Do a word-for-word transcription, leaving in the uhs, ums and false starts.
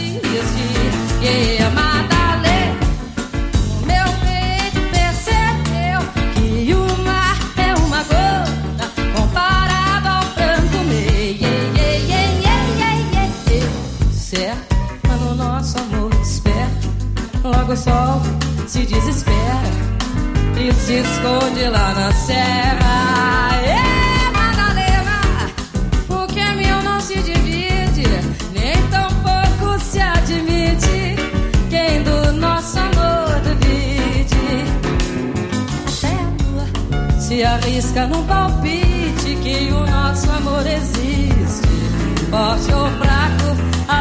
existe. Yeah, Madalena, o meu peito percebeu que o mar é uma gota comparado ao pranto meu. Yeah, yeah, yeah, yeah, yeah, yeah. Certo, mas no nosso amor esperto, logo o sol se desespera e se esconde lá na serra. Yeah, Madalena, o que é meu não se divide, nem tão pouco se admite. Quem do nosso amor duvide, até a lua se arrisca num palpite que o nosso amor existe. Forte ou fraco, a